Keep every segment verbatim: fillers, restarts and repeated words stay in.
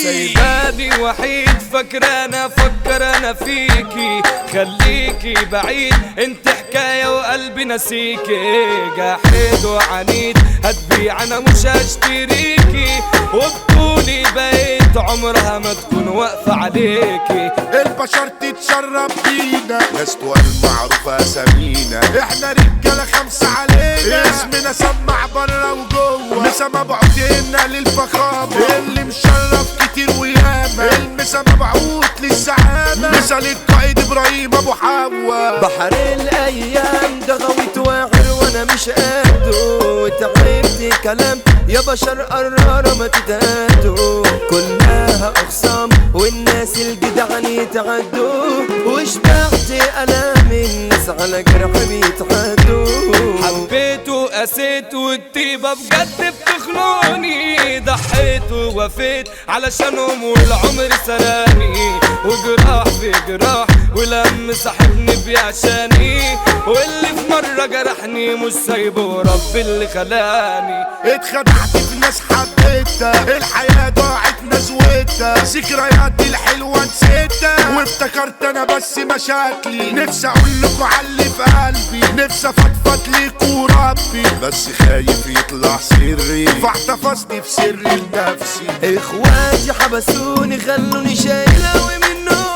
سايباني وحيد فكرانة فكر انا فيكي خليكي بعيد انت حكاية وقلبي نسيكي جاحد وعنيد هتبيع انا مش هشتريكي وبطولي بقيت عمرها ما تكون واقفة عليكي البشر تتشرب بينا ناس تقال معروفة اسامينا احنا رجالة خمسة علينا اسمنا سمع برا وجوه مسا مبعوتنا للفخامة اللي مشرف كتير وياما المسا مبعوت للسعامة مسا للقائد ابراهيم ابو حوا بحر الايام ده غويت واعر وانا مش قده وتعبت كلام يا بشر قرارة ما تتهدوا كلها اخصام والناس الجدعان يتعدوا وشبعت الام الناس على جرح بيتعدوا حبيت وقسيت والطيبة بجد بتخنقني ضحيت ووفيت علشانهم والعمر سراني وجراح في جراح ولم صاحبني بيعشاني واللي في مرة جرحني مش سايبه ربي اللي خلاني اتخدعت في ناس حبيتها الحياة ضاعت نزوتها ذكرياتي الحلوة نسيتها وافتكرت انا بس مشاكلي نفسي اقول لكم علي في قلبي نفسي افضفض ليكوا ربي بس خايف يطلع سري فاحتفظني في سري لنفسي اخواتي حبسوني خلوني شايل اوي منه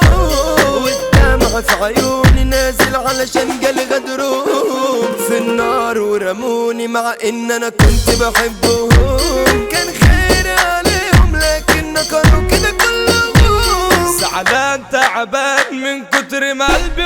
والدمع في عيوني نازل علشان جال غدرهم في النار ورموني مع ان انا كنت بحبهم كان خير عليهم لكن نكروا كده كلهم زعلان تعبان من كتر ما قلبي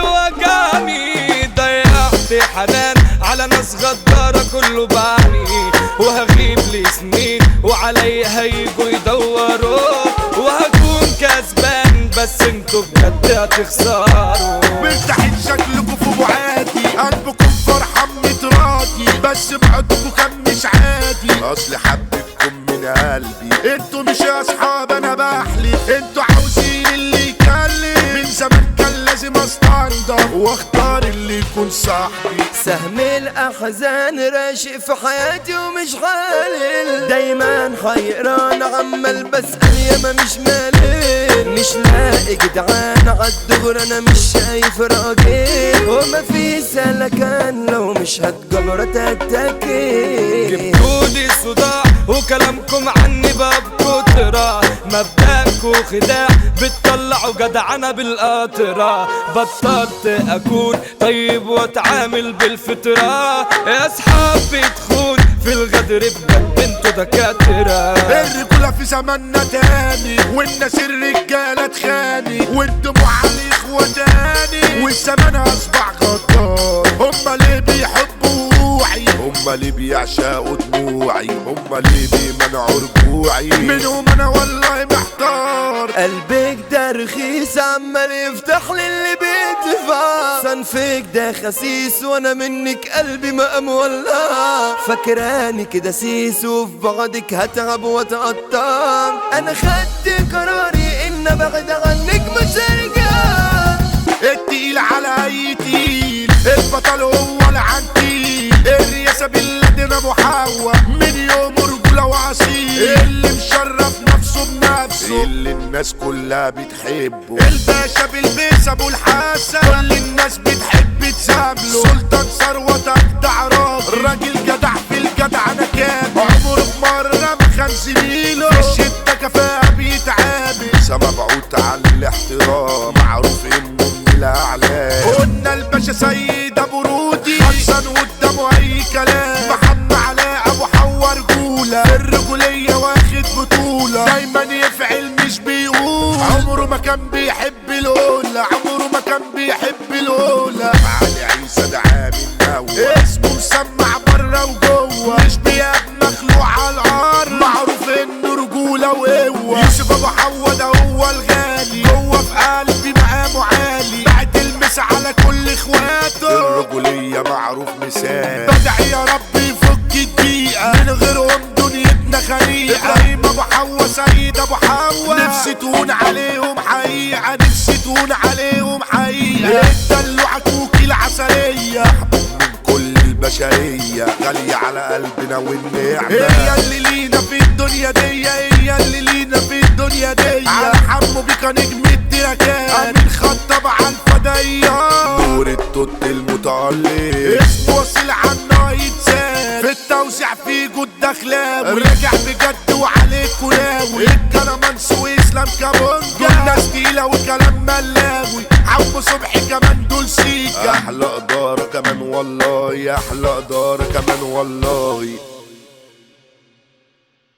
وجعني ضيعت حنان على ناس غدارة كله بعني وهغيب لي سنين وعليا هيجوا يدوروا وهكون كسبان بس انتوا بجد هتخسروا مرتاحين شكلكوا في بعادي قلبكم فرحان متراضي بس بعدكوا كان مش عادي اصل حبيتكم من قلبي انتوا مش اصحاب انا بحلف انتوا عاوزين اللي يكلم من زمان كان لازم استنضف واختار اللي يكون صاحبي سهم الاحزان راشق في حياتي ومش حالل دايما حيران عمال بسأل ياما مش مالل مش لاقي جدعان عالدغر انا مش شايف راجل وما في سلكان لو مش هتجبر تتكي جبتولي صداع وكلامكم عني بقى بكترة مبدأكوا خداع بتطلعوا جدعنة بالقطرة بطلت اكون طيب واتعامل بالفطرة يا اصحابي تخون في الغدر بجد انتوا دكاترة الرجولة في زماننا تاني والناس الرجالة تخاني والدموع على اخواتاني والزمان اصبح غدار هما ليه بيحبوا روعي هما ليه بيعشقوا دموعي هما ليه بيمنعوا رجوعي منهم انا والله محتار قلبك ده رخيص عمال يفتح لي اللي بيدفع صنفك ده خسيس وانا منك قلبي ما مولع فاكراني كده سيس وفي بعضك هتعب واتقطع انا خدت قراري ان ابعد عنك مش هرجع التقيل على اي تقيل البطل هو العنتيل الرياسة باللدن ابو حوا من يوم رجولة واصيل اللي مشرف نفسه بنفسه اللي الناس كلها بتحبه الباشا بالبيس ابو الحسن كل الناس بتحب تسامله سلطان ثروة اجدع راجل راجل جدع في الجدع انا كامل عمره في مرة ما خان زميله في الشدة كفاءة بيتعامل سما بعوت على الاحترام معروف انه من الاعلام قلنا الباشا سيد ابو رودي حسن قدامه اي كلام محمد علاء ابو حوا رجولة الرجولية واخد بطولة دايما يفعل مش بيقول عمره ما كان بيحب الأولى عمره ما كان بيحب الأولى علي عيسى ده عامل نوى اسمه مسمع برا وجوه مش بياب مخلوع على الارض معروف انه رجولة وقوة يوسف ابو حوا ده هو الغالي جوه في قلبي مقامه عالي بعد المس على كل اخواته الرجولية معروف مثال بدعي يا رب يفك الدقيقة من غيرهم دنيتنا خليقة ابراهيم ابو حوا سيد ابو حوا نفسي تهون عليهم حقيقة نفسي تهون عليهم حقيقة الدلوعة كوكي العسلية من كل البشرية غالية على قلبنا والنعمة هي اللي لينا في الدنيا دي هي اللي لينا في الدنيا الدنيا دي على حمو بيكا نجم التراكات امين خطب على الفضية نور التوت المتعلق اسمه وصل عنا يتسال في التوزيع في جود دخلاوي راجع بجد وعليكوا ناوي الكرمانس واسلام كابونجا الناس تقيلة وكلام ملاوي عم صبحي كمان دول سيكا احلى ادارة كمان والله احلى ادارة كمان والله